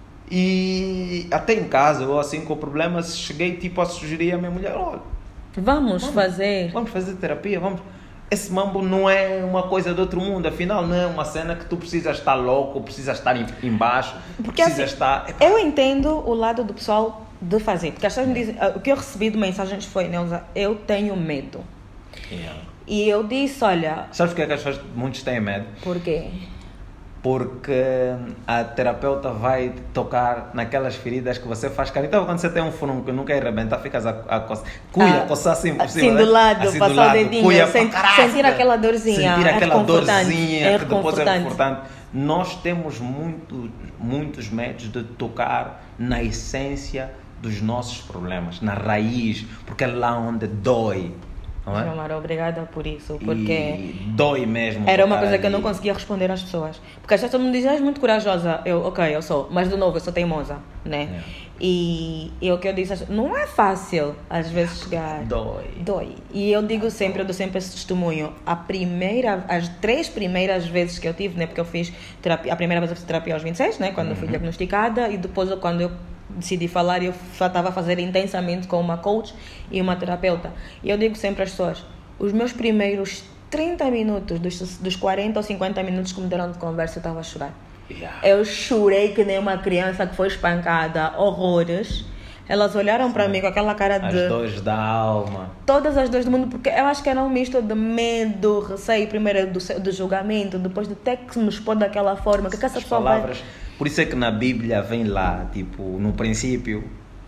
E até em casa, eu assim com problemas, cheguei tipo a sugerir à minha mulher, olha, Vamos, Vamos. fazer. vamos fazer terapia, vamos. Esse mambo não é uma coisa de outro mundo, afinal não é uma cena que tu precisas estar louco, precisas estar em- embaixo, Porque precisas assim, estar... eu entendo o lado do pessoal de fazer, porque as pessoas me dizem, o que eu recebi de mensagens foi, Neuza, eu tenho medo. Yeah. E eu disse, olha, Sabes porque é que as pessoas, muitos têm medo? por quê? Porque a terapeuta vai tocar naquelas feridas que você faz carinho. Então, quando você tem um furunco que não quer arrebentar, ficas a, a coçar. Cuia, Ah, coçar assim por assim cima. do né? lado, Assim passar do lado. o dedinho, Cuia sen- pra caralho. sentir aquela dorzinha, Sentir é aquela reconfortante, dorzinha é que depois é reconfortante. reconfortante. Nós temos muito, muitos medos de tocar na essência dos nossos problemas, na raiz, porque é lá onde dói. Não é? João Mara, obrigada por isso, porque... E dói mesmo. Era uma tocar coisa que eu não ali. conseguia responder às pessoas. Porque as pessoas me dizem, és muito corajosa. Eu, ok, eu sou. Mas, de novo, eu sou teimosa, né? É. E, e o que eu disse, não é fácil, às vezes, chegar... Dói. Dói. E eu digo sempre, eu dou sempre esse testemunho. A primeira, as três primeiras vezes que eu tive, né? Porque eu fiz terapia... A primeira vez eu fiz terapia aos vinte e seis, né? Quando eu fui diagnosticada. E depois, quando eu decidi falar, eu estava a fazer intensamente com uma coach e uma terapeuta. E eu digo sempre às pessoas... Os meus primeiros trinta minutos, dos, dos quarenta ou cinquenta minutos que me deram de conversa, eu estava a chorar. Yeah. Eu chorei que nem uma criança que foi espancada, horrores. Elas olharam para mim com aquela cara As de... dores da alma. Todas as dores do mundo, porque eu acho que era um misto de medo, receio, primeiro do, do julgamento, depois de ter que me expor daquela forma, que, que essa As pessoa vai... palavras. Por isso é que na Bíblia vem lá, tipo, no princípio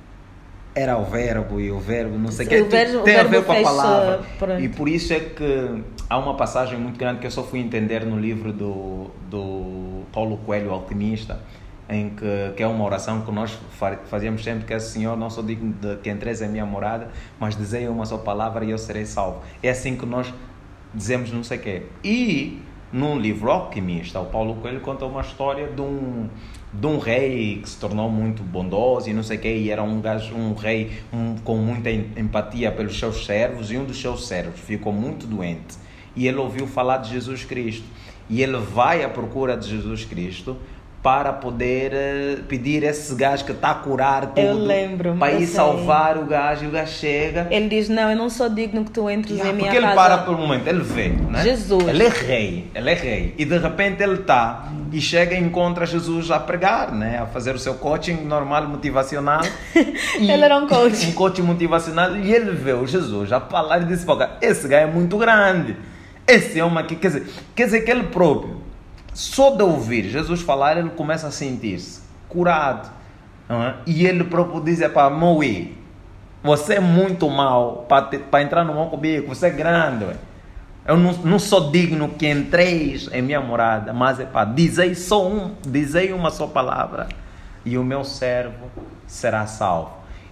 era o verbo e o verbo, não sei o que, O verbo- tem o a ver verbo com a fez, palavra. pronto. E por isso é que há uma passagem muito grande que eu só fui entender no livro do, do Paulo Coelho, o Alquimista, em que, que é uma oração que nós fa- fazíamos sempre, que é: Senhor, não sou digno de que entres em minha morada, mas dizei uma só palavra e eu serei salvo. É assim que nós dizemos não sei o quê. E num livro Alquimista, o Paulo Coelho conta uma história de um, de um rei que se tornou muito bondoso e não sei o quê, e era um, gajo, um rei um, com muita empatia pelos seus servos, e um dos seus servos ficou muito doente e ele ouviu falar de Jesus Cristo e ele vai à procura de Jesus Cristo para poder uh, pedir esse gajo que está a curar tudo. Eu lembro. Para eu ir sei. salvar o gajo e o gajo chega. Ele diz, não, eu não sou digno que tu entres Yeah, em minha porque casa. ele para por um momento, ele vê, né? Jesus. Ele é rei, ele é rei. E de repente ele está e chega e encontra Jesus a pregar, né? A fazer o seu coaching normal, motivacional. Ele era um coach. Um coaching motivacional. E ele vê o Jesus a falar e disse, esse gajo é muito grande. Esse homem aqui, quer dizer, quer dizer que ele próprio, só de ouvir Jesus falar, ele começa a sentir-se curado. Não é? E ele próprio diz, para Moe, você é muito mau para entrar no meu comigo, você é grande. Ué. Eu não, não sou digno que entreis em minha morada, mas é para dizer só um, dizer uma só palavra e o meu servo será salvo.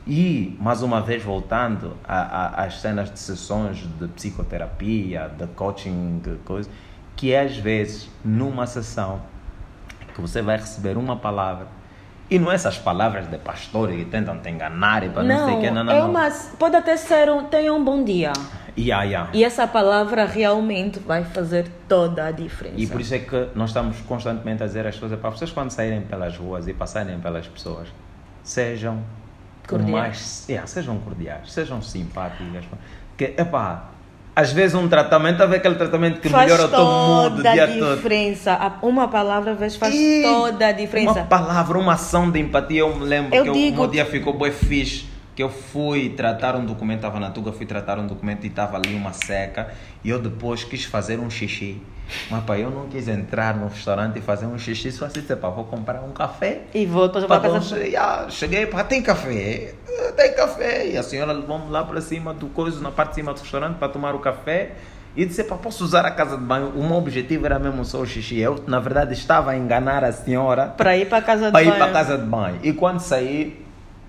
E, mais uma vez, voltando às cenas de sessões de psicoterapia, de coaching, coisa, que às vezes, numa sessão, que você vai receber uma palavra, e não essas palavras de pastor que tentam te enganar e para não, não sei o que, não, não, é não. uma, pode até ser um, tenha um bom dia. Yeah, yeah. E essa palavra realmente vai fazer toda a diferença. E por isso é que nós estamos constantemente a dizer às pessoas, para vocês quando saírem pelas ruas e passarem pelas pessoas, sejam cordiais. Mais, yeah, sejam cordiais, sejam simpáticas. Que, epá, às vezes um tratamento, a ver aquele tratamento que faz melhora o teu mood o dia todo. Faz toda a diferença. Uma palavra às vezes faz e toda a diferença. Uma palavra, uma ação de empatia. Eu me lembro eu que digo... o meu dia ficou bem fixe, que eu fui tratar um documento, estava na Tuga, fui tratar um documento e estava ali uma seca, e eu depois quis fazer um xixi. Mas pá, eu não quis entrar no restaurante e fazer um xixi, só assim, pá, vou comprar um café. E vou depois para casa. Então, yeah, cheguei, pá, tem café? Tem café. E a senhora levou-me lá para cima do coisa, na parte de cima do restaurante, para tomar o café. E disse, pá, posso usar a casa de banho? O meu objetivo era mesmo só o xixi. Eu, na verdade, estava a enganar a senhora para ir para a casa de para banho. ir para a casa de banho. E quando saí,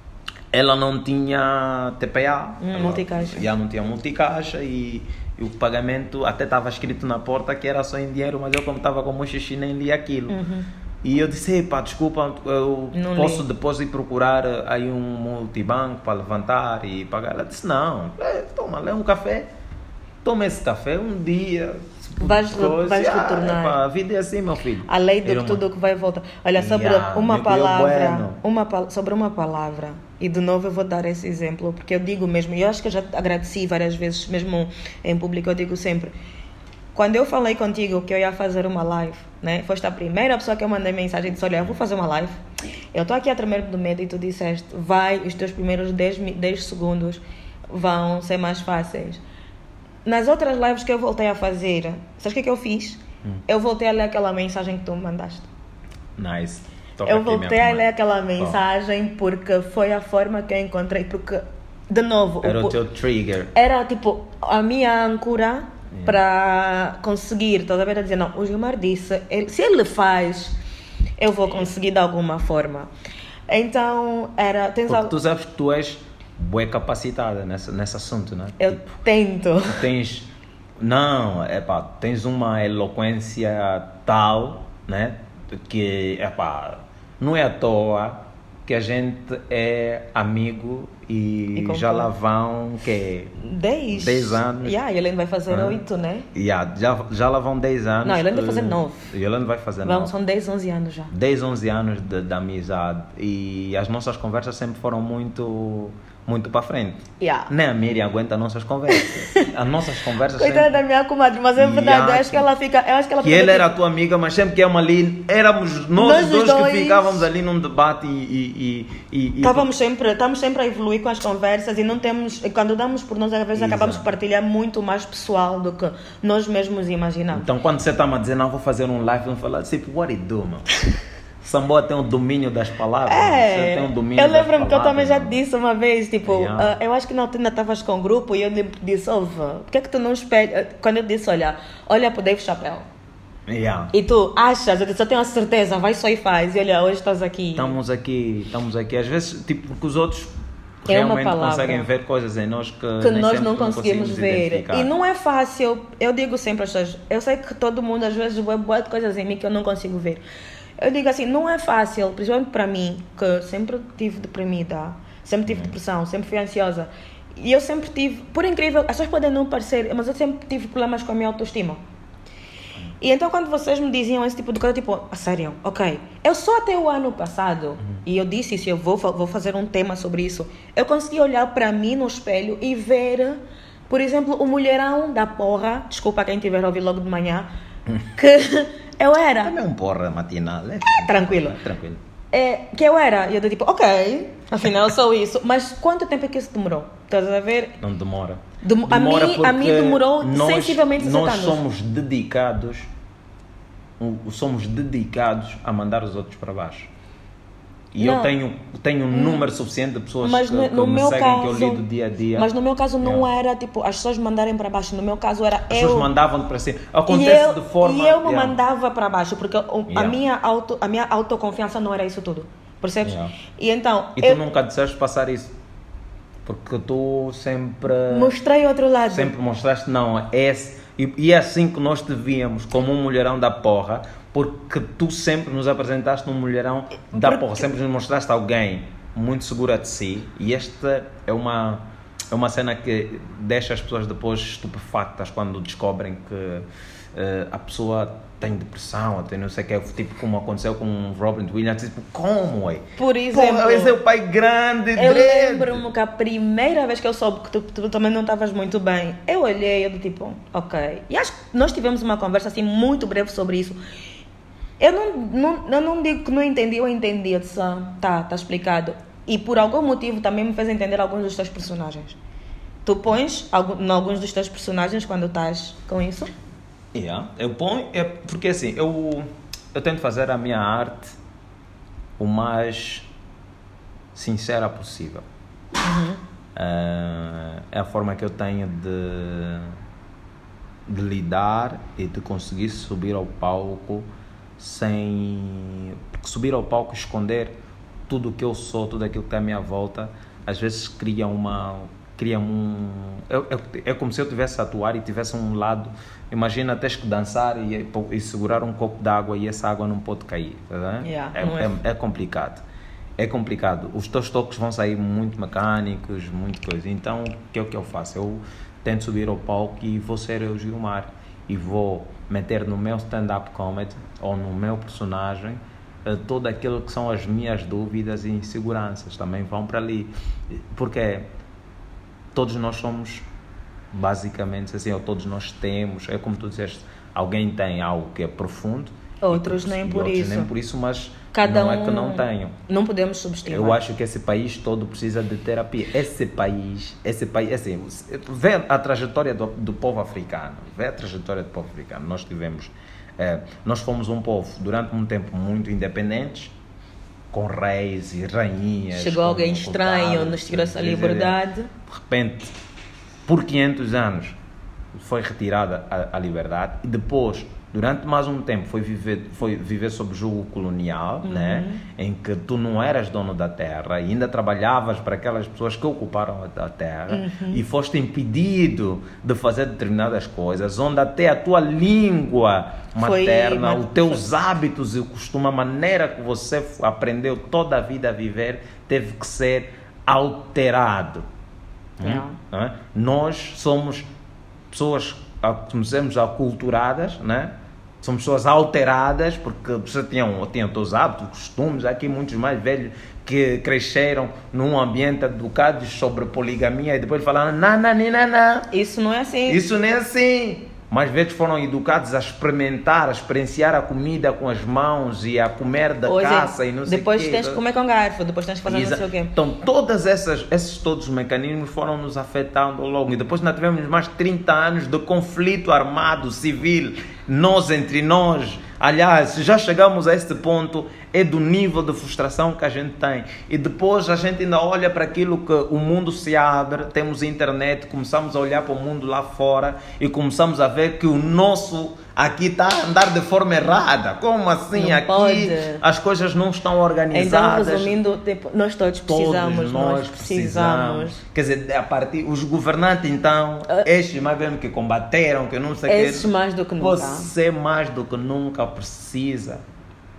ela não tinha T P A. Hum, ela, multicaixa. Já não tinha multicaixa e, e o pagamento até estava escrito na porta que era só em dinheiro, mas eu como estava com o meu xixi nem li aquilo. Uhum. E eu disse, pá, desculpa, eu não posso li. depois ir procurar aí um multibanco para levantar e pagar. Ela disse, não, é, toma, lê um café, toma esse café um dia. Vais, coisa, vais ah, retornar. Epá, a vida é assim, meu filho. A lei do Era que tudo uma... que vai voltar. Olha, sobre Yeah, uma meu palavra, bueno. uma, sobre uma palavra, e de novo eu vou dar esse exemplo, porque eu digo mesmo, e eu acho que eu já agradeci várias vezes, mesmo em público, eu digo sempre, quando eu falei contigo que eu ia fazer uma live, né, foste a primeira pessoa que eu mandei mensagem e disse, olha, eu vou fazer uma live, eu estou aqui a tremer do medo e tu disseste, vai, os teus primeiros dez segundos vão ser mais fáceis. Nas outras lives que eu voltei a fazer, sabes o que é que eu fiz? Hum. Eu voltei a ler aquela mensagem que tu me mandaste. Nice. Toca eu aqui, voltei a ler aquela mensagem oh. porque foi a forma que eu encontrei. Porque, de novo... Era o, o teu trigger. Era, tipo, a minha âncora yeah. para conseguir. Estás a ver? A dizer, não, o Gilmar disse, ele, se ele faz, eu vou conseguir de alguma forma. Então, era... Tens porque al... tu sabes que tu és bué capacitada nesse, nesse assunto, né? Eu tipo, tento. Tu tens... Não, é pá, tens uma eloquência tal, né? Que, é pá, não é à toa que a gente é amigo e, e já lá vão, que dez. dez anos. Yeah, e ele vai fazer oito, ah. né? Yeah, já, já lá vão dez anos. Não, ele vai fazer nove. E ele vai fazer Vão, nove. São dez, onze anos já. dez, onze anos de, de amizade. E as nossas conversas sempre foram muito... muito para frente. Yeah. Nem a Miriam aguenta nossas conversas. As nossas conversas Coitada sempre... da minha comadre, mas é verdade, Yeah, eu acho que ela fica... Eu acho que ela que fica ele era tipo... a tua amiga, mas sempre que íamos ali, éramos nós, nós dois, dois que ficávamos ali num debate e... e, e, e estávamos, sempre, estamos sempre a evoluir com as conversas e não temos... Quando damos por nós, às vezes Exato. acabamos de partilhar muito mais pessoal do que nós mesmos imaginamos. Então quando você está-me a dizer, não, vou fazer um live, vamos falar, tipo, what it do, mano? Samboa tem o domínio das palavras. É, tem um domínio eu lembro-me que eu palavras, também já mano. disse uma vez, tipo, Yeah. uh, eu acho que não ainda estavas com um grupo e eu lhe disse, ouve, por que é que tu não espelha? Quando eu disse, olha, olha para o Dave Chappelle. Yeah. E tu achas, eu disse, eu tenho a certeza, vai só e faz. E olha, hoje estás aqui. Estamos aqui, estamos aqui. Às vezes, tipo, porque os outros é uma realmente palavra conseguem ver coisas em nós que, que nem nós sempre não conseguimos ver. identificar. E não é fácil. Eu digo sempre às pessoas, eu sei que todo mundo às vezes bota coisas em mim que eu não consigo ver. Eu digo assim, não é fácil, principalmente para mim, que sempre tive deprimida, sempre tive depressão, sempre fui ansiosa. E eu sempre tive, por incrível, as pessoas podem não parecer, mas eu sempre tive problemas com a minha autoestima. E então quando vocês me diziam esse tipo de coisa, tipo, a sério, ok, eu só até o ano passado, uhum. e eu disse isso, eu vou, vou fazer um tema sobre isso, eu consegui olhar para mim no espelho e ver, por exemplo, o mulherão da porra, desculpa quem tiver a ouvir logo de manhã, que eu era. Também um porra matinal, é? É, tranquilo. É, tranquilo. É, que eu era, e eu dei tipo, ok, afinal sou isso, mas quanto tempo é que isso demorou? Estás a ver? Não demora. Dem- a, demora mim, a mim demorou nós, sensivelmente sete nós anos. somos dedicados, somos dedicados a mandar os outros para baixo. E não. eu tenho, tenho um número suficiente de pessoas mas que, no, que no me meu seguem, caso, que eu lido dia a dia. Mas no meu caso não Yeah. era tipo as pessoas me mandarem para baixo. No meu caso era As eu. pessoas mandavam para cima. E Acontece eu, de forma. e eu me yeah. mandava para baixo porque o- Yeah. a, minha auto, a minha autoconfiança não era isso tudo. Percebes? Yeah. E então. E tu eu nunca disseste passar isso. Porque tu sempre. mostrei outro lado. Sempre mostraste, não, é esse. E, e é assim que nós te víamos, como um mulherão da porra, porque tu sempre nos apresentaste um mulherão da Porque- porra, sempre nos mostraste alguém muito segura de si, e esta é uma, é uma cena que deixa as pessoas depois estupefactas quando descobrem que eh, a pessoa tem depressão, tem não sei o que, tipo como aconteceu com o Robin Williams, tipo, como é? Por exemplo, Porra, esse é o pai grande eu dele. lembro-me que a primeira vez que eu soube que tu, tu também não estavas muito bem, eu olhei, eu do tipo, ok. E acho que nós tivemos uma conversa assim muito breve sobre isso. Eu não, não, eu não digo que não entendi, eu entendi. Eu disse, ah, tá, tá explicado. E por algum motivo também me fez entender alguns dos teus personagens. Tu pões algum, em alguns dos teus personagens quando estás com isso? Yeah, eu ponho, é porque assim, eu, eu tento fazer a minha arte o mais sincera possível. Uhum. Uh, é a forma que eu tenho de, de lidar e de conseguir subir ao palco sem... Porque subir ao palco e esconder tudo o que eu sou, tudo aquilo que está à minha volta, às vezes cria uma... Cria um... É, é, é como se eu estivesse a atuar e tivesse um lado... Imagina, tens que dançar e, e segurar um copo de água e essa água não pode cair. Tá vendo? Yeah, é, não é. É, é complicado. É complicado. Os teus toques vão sair muito mecânicos, muito coisa. Então, o que é o que eu faço? Eu tento subir ao palco e vou ser eu, Gilmar. E vou meter no meu stand-up comedy ou no meu personagem uh, tudo aquilo que são as minhas dúvidas e inseguranças. Também vão para ali. Porque todos nós somos... basicamente assim, ou todos nós temos, é como tu disseste, alguém tem algo que é profundo, Outros e, nem e por outros isso. nem por isso, mas Cada não um... é que não tenham. Não podemos subestimar. Eu acho que esse país todo precisa de terapia. Esse país, esse país, assim, vê a trajetória do, do povo africano, vê a trajetória do povo africano. Nós tivemos, é, nós fomos um povo durante um tempo muito independentes, com reis e rainhas. Chegou com, alguém com estranho, dados, nos tirou essa de liberdade. De repente, por quinhentos anos foi retirada a, a liberdade e depois, durante mais um tempo, foi viver, foi viver sob jugo colonial, uhum. né? Em que tu não eras dono da terra e ainda trabalhavas para aquelas pessoas que ocuparam a, a terra, uhum. e foste impedido de fazer determinadas coisas, onde até a tua língua materna, foi, os teus foi. hábitos e o costume, a maneira que você aprendeu toda a vida a viver, teve que ser alterado. Hum? É? Nós somos pessoas, somos aculturadas, né? Somos pessoas alteradas, porque você tinha, tinha os teus hábitos, costumes. Há aqui muitos mais velhos que cresceram num ambiente educado sobre poligamia e depois falaram, não, não, não, não, não. Isso não é assim. Isso não é assim. Mais vezes foram educados a experimentar, a experienciar a comida com as mãos e a comer da Hoje, caça e não sei o quê. Depois tens que comer com garfo, depois tens que fazer Exa- não sei o quê. Então, todos essas, esses todos os mecanismos foram nos afetando ao longo. E depois nós tivemos mais de trinta anos de conflito armado, civil, nós entre nós. Aliás, já chegamos a este ponto, é do nível de frustração que a gente tem. E depois a gente ainda olha para aquilo que o mundo se abre, temos internet, começamos a olhar para o mundo lá fora e começamos a ver que o nosso aqui está a andar de forma errada. Como assim? Não aqui pode. As coisas não estão organizadas. Então, resumindo, tipo, nós todos precisamos. Todos nós, nós precisamos. precisamos. Quer dizer, a partir, os governantes então, uh, estes mais mesmo que combateram, que não sei o que. Esses mais do que nunca. Você mais do que nunca precisa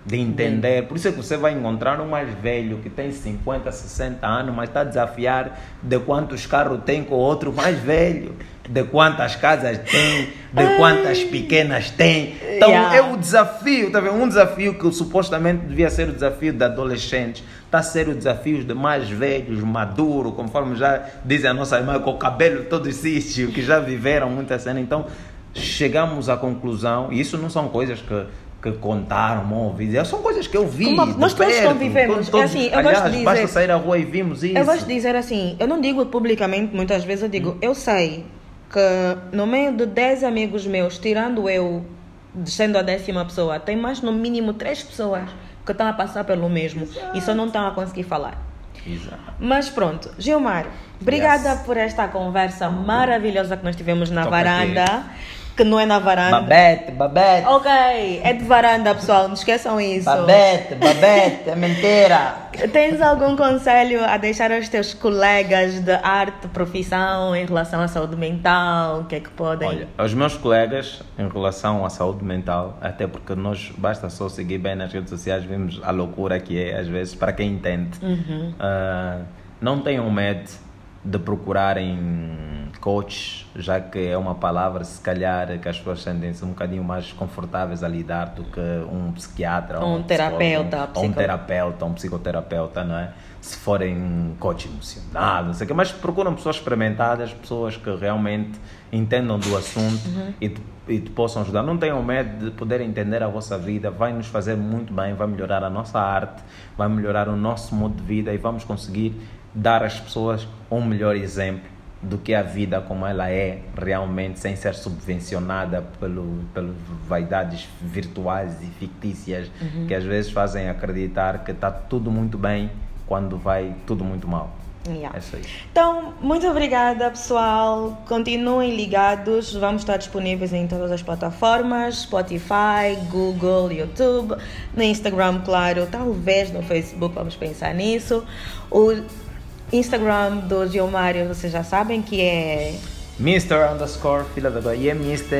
de entender. Por isso é que você vai encontrar um mais velho que tem cinquenta, sessenta anos, mas está a desafiar de quantos carros tem com o outro mais velho, de quantas casas tem, de quantas pequenas tem. Então Yeah. é o desafio, tá vendo? Um desafio que supostamente devia ser o desafio de adolescentes, está a ser o desafio de mais velhos, maduros, conforme já dizem a nossa irmã, com o cabelo todo sístio, que já viveram muita cena. Então chegamos à conclusão, e isso não são coisas que que contaram, ouviram, são coisas que eu vi. Como, nós todos perto, convivemos. todos, É assim, eu aliás, gosto de dizer, basta sair à rua e vimos isso. eu gosto de dizer assim, eu não digo publicamente, muitas vezes eu digo, eu sei que no meio de dez amigos meus, tirando eu, sendo a décima pessoa, tem mais no mínimo três pessoas que estão a passar pelo mesmo. Exato. E só não estão a conseguir falar. Exato. Mas pronto, Gilmar, obrigada Yes. por esta conversa maravilhosa que nós tivemos na Toca varanda. aqui. Que não é na varanda. Babete, babete. Ok, é de varanda, pessoal, não esqueçam isso. Babete, babete, é mentira. Tens algum conselho a deixar aos teus colegas de arte, profissão, em relação à saúde mental? O que é que podem... Olha, aos meus colegas, em relação à saúde mental, até porque nós basta só seguir bem nas redes sociais, vemos a loucura que é, às vezes, para quem entende. Uhum. Uh, não tenham medo de procurarem coach, já que é uma palavra, se calhar, que as pessoas sentem-se um bocadinho mais confortáveis a lidar do que um psiquiatra, ou um terapeuta, ou um terapeuta, um psicoterapeuta, não é? Se forem um coach emocional, não sei o quê, mas procuram pessoas experimentadas, pessoas que realmente entendam do assunto uhum. e, te, e te possam ajudar. Não tenham medo de poder entender a vossa vida, vai nos fazer muito bem, vai melhorar a nossa arte, vai melhorar o nosso modo de vida e vamos conseguir dar às pessoas um melhor exemplo do que a vida como ela é realmente, sem ser subvencionada pelo, pelas vaidades virtuais e fictícias uhum. que às vezes fazem acreditar que está tudo muito bem quando vai tudo muito mal. Yeah. É isso aí. Então, muito obrigada, pessoal. Continuem ligados. Vamos estar disponíveis em todas as plataformas: Spotify, Google, YouTube, no Instagram, claro, talvez no Facebook, vamos pensar nisso. O Instagram do Gilmário, vocês já sabem que é mister underscore Fila da Goia. E é mister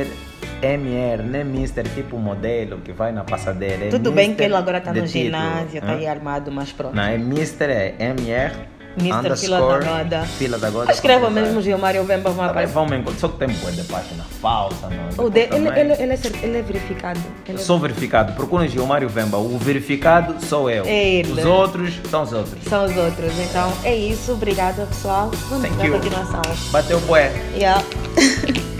M R, não é mister tipo modelo que vai na passadeira. É tudo bem que ele agora está no título, ginásio, está hein? aí armado, mas pronto. Não, é mister é M R mister Fila da Goda. Fila da Goda. Escreva mesmo Gilmário Vemba. Vamos encontrar. Só que tem boa de página falsa. Não, o de, ele, ele, ele, é, ele é verificado. Ele sou é... verificado. Procurem Gilmário Vemba. O verificado sou eu. É ele. Os outros são os outros. São os outros. Então é isso. Obrigada, pessoal. Vamos Thank para a you. continuação. Bateu o bué. Yeah.